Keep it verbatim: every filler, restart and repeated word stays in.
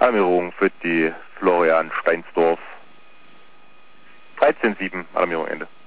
Alarmierung für die Florian Steinsdorf. dreizehn sieben, Alarmierung Ende.